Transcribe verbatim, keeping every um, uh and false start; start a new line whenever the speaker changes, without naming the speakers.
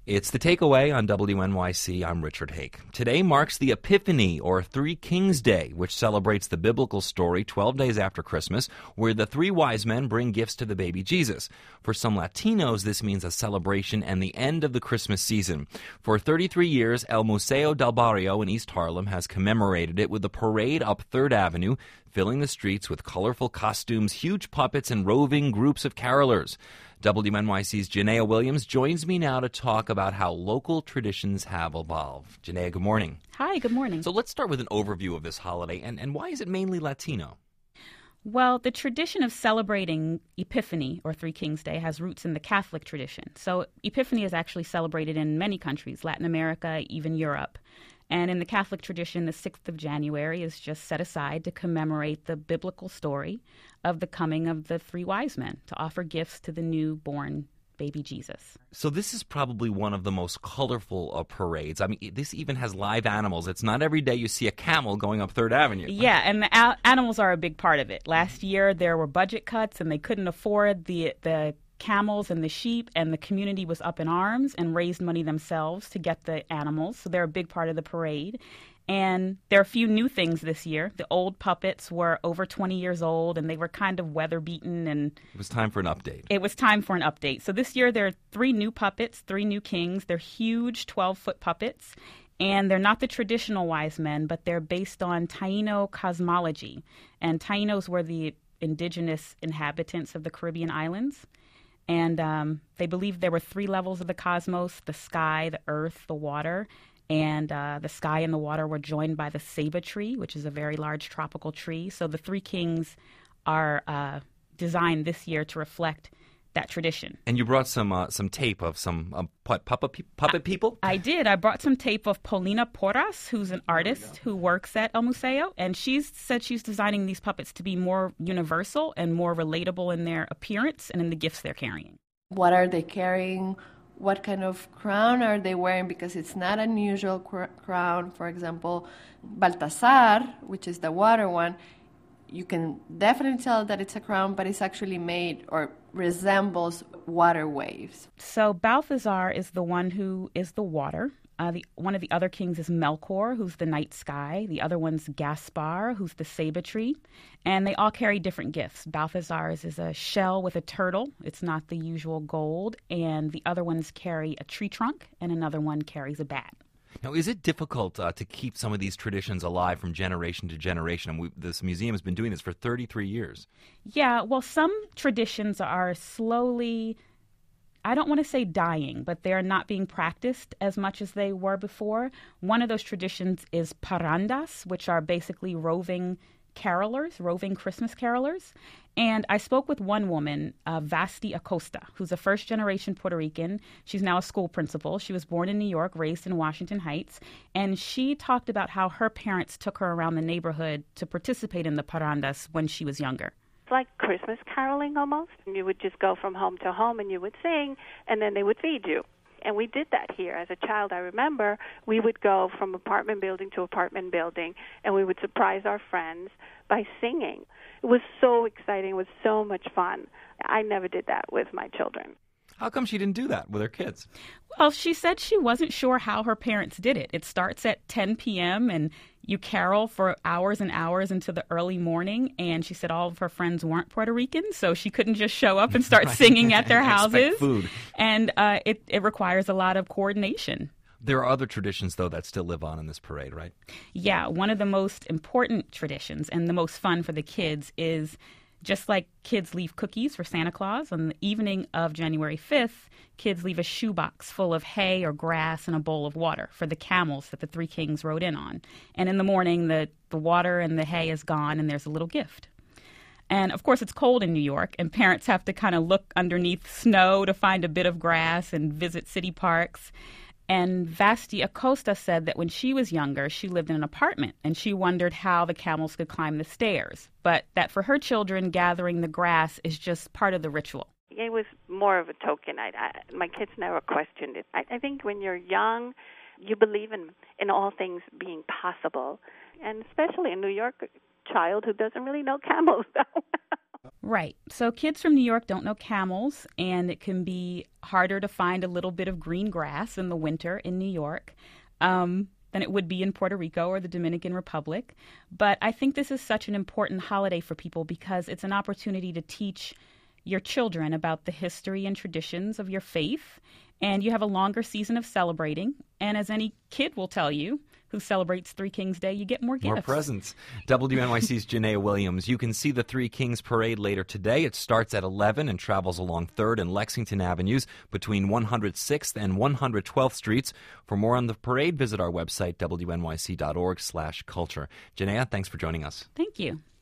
It's The Takeaway on W N Y C. I'm Richard Hake. Today marks the Epiphany, or Three Kings Day, which celebrates the biblical story twelve days after Christmas, where the three wise men bring gifts to the baby Jesus. For some Latinos, this means a celebration and the end of the Christmas season. For thirty-three years, El Museo del Barrio in East Harlem has commemorated it with a parade up Third Avenue, filling the streets with colorful costumes, huge puppets, and roving groups of carolers. W N Y C's Janaea Williams joins me now to talk about how local traditions have evolved. Janaea, good morning.
Hi, good morning.
So let's start with an overview of this holiday, and, and why is it mainly Latino?
Well, the tradition of celebrating Epiphany, or Three Kings Day, has roots in the Catholic tradition. So Epiphany is actually celebrated in many countries, Latin America, even Europe. And in the Catholic tradition, the sixth of January is just set aside to commemorate the biblical story of the coming of the three wise men, to offer gifts to the newborn baby Jesus.
So this is probably one of the most colorful of parades. I mean, this even has live animals. It's not every day you see a camel going up Third Avenue.
Yeah, and the a- animals are a big part of it. Last year, there were budget cuts, and they couldn't afford the the camels and the sheep, and the community was up in arms and raised money themselves to get the animals. So they're a big part of the parade. And there are a few new things this year. The old puppets were over twenty years old, and they were kind of weather-beaten. And
it was time for an update.
It was time for an update. So this year there are three new puppets, three new kings. They're huge twelve-foot puppets, and they're not the traditional wise men, but they're based on Taino cosmology. And Tainos were the indigenous inhabitants of the Caribbean islands. And um, they believed there were three levels of the cosmos: the sky, the earth, the water. And uh, the sky and the water were joined by the ceiba tree, which is a very large tropical tree. So the three kings are uh, designed this year to reflect that tradition.
And you brought some uh, some tape of some uh, pu- puppet, pe- puppet people?
I, I did. I brought some tape of Paulina Porras, who's an artist who works at El Museo. And she's said she's designing these puppets to be more universal and more relatable in their appearance and in the gifts they're carrying.
What are they carrying? What kind of crown are they wearing? Because it's not an usual cr- crown. For example, Baltasar, which is the water one, you can definitely tell that it's a crown, but it's actually made or resembles water waves.
So Balthazar is the one who is the water. Uh, the, one of the other kings is Melkor, who's the night sky. The other one's Gaspar, who's the ceiba tree. And they all carry different gifts. Balthazar's is a shell with a turtle. It's not the usual gold. And the other ones carry a tree trunk, and another one carries a bat.
Now, is it difficult uh, to keep some of these traditions alive from generation to generation? And we, this museum has been doing this for thirty-three years.
Yeah, well, some traditions are slowly, I don't want to say dying, but they're not being practiced as much as they were before. One of those traditions is parandas, which are basically roving carolers, roving Christmas carolers. And I spoke with one woman, uh, Vasti Acosta, who's a first-generation Puerto Rican. She's now a school principal. She was born in New York, raised in Washington Heights. And she talked about how her parents took her around the neighborhood to participate in the parandas when she was younger.
It's like Christmas caroling almost. You would just go from home to home and you would sing, and then they would feed you. And we did that here. As a child, I remember we would go from apartment building to apartment building, and we would surprise our friends by singing. It was so exciting. It was so much fun. I never did that with my children.
How come she didn't do that with her kids?
Well, she said she wasn't sure how her parents did it. It starts at ten p.m. and you carol for hours and hours into the early morning. And she said all of her friends weren't Puerto Rican, so she couldn't just show up and start singing at their houses.
Food.
And uh, it, it requires a lot of coordination.
There are other traditions, though, that still live on in this parade, right?
Yeah, one of the most important traditions and the most fun for the kids is, just like kids leave cookies for Santa Claus, on the evening of January fifth, kids leave a shoebox full of hay or grass and a bowl of water for the camels that the three kings rode in on. And in the morning, the, the water and the hay is gone, and there's a little gift. And, of course, it's cold in New York, and parents have to kind of look underneath snow to find a bit of grass and visit city parks. And Vasti Acosta said that when she was younger, she lived in an apartment, and she wondered how the camels could climb the stairs. But that for her children, gathering the grass is just part of the ritual.
It was more of a token. I, I, my kids never questioned it. I, I think when you're young, you believe in, in all things being possible, and especially a New York child who doesn't really know camels, though.
Right. So kids from New York don't know camels, and it can be harder to find a little bit of green grass in the winter in New York um, than it would be in Puerto Rico or the Dominican Republic. But I think this is such an important holiday for people because it's an opportunity to teach your children about the history and traditions of your faith, and you have a longer season of celebrating. And as any kid will tell you who celebrates Three Kings Day, you get more gifts.
More presents. W N Y C's Janaea Williams. You can see the Three Kings Parade later today. It starts at eleven and travels along third and Lexington Avenues between one hundred sixth and one hundred twelfth Streets. For more on the parade, visit our website, W N Y C dot org slash culture. Janaea, thanks for joining us.
Thank you.